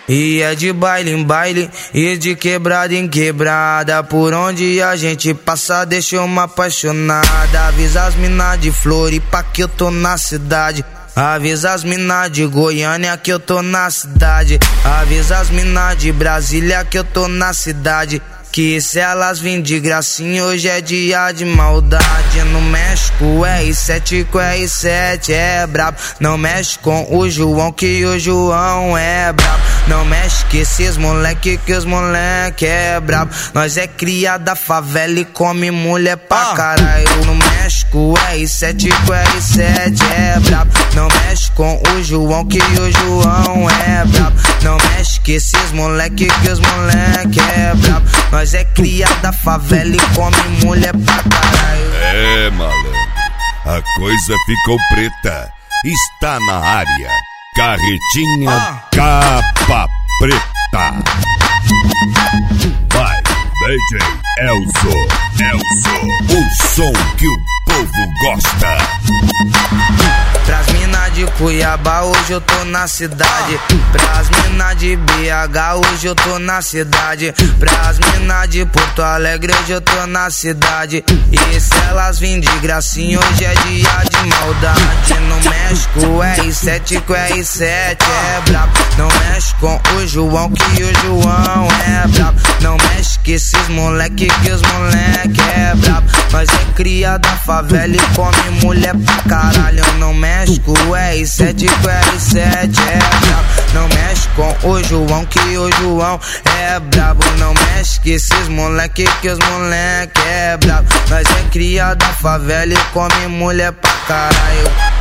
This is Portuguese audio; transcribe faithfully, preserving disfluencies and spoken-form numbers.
E é de baile em baile e de quebrada em quebrada, por onde a gente passa deixa uma apaixonada. Avisa as mina de Floripa que eu tô na cidade. Avisa as mina de Goiânia que eu tô na cidade. Avisa as mina de Brasília que eu tô na cidade. Que se elas vêm de gracinha hoje é dia de maldade. No México o R sete com o R sete é brabo. Não mexe com o João que o João é brabo. Não mexe com esses moleque que os moleque é brabo. Nós é cria da favela e come mulher pra caralho. No México o R sete com o R sete é brabo. Não mexe com o João que o João é brabo. Não mexe com esses moleque que os moleque é brabo. Nós é cria da favela e come mulher pra caralho. É, malandro, a coisa ficou preta. Está na área Carretinha ah. Capa Preta. Vai, D J Elzo, Elzo, o som que o povo gosta. Pras mina de Cuiabá hoje eu tô na cidade. Pras mina de B H hoje eu tô na cidade. Pras mina de Porto Alegre hoje eu tô na cidade. E se elas vêm de gracinha hoje é dia de maldade. No México o R sete com o R sete é brabo. Não mexe com o João que o João é brabo. Não mexe com esses moleque que os moleque é brabo. Nós é cria da favela e come mulher pra caralho. Não mexe com o R sete com o R sete é brabo. Não mexe com o João que o João é brabo. Não mexe com esses moleque que os moleque é brabo. Nós é cria da favela e come mulher pra caralho.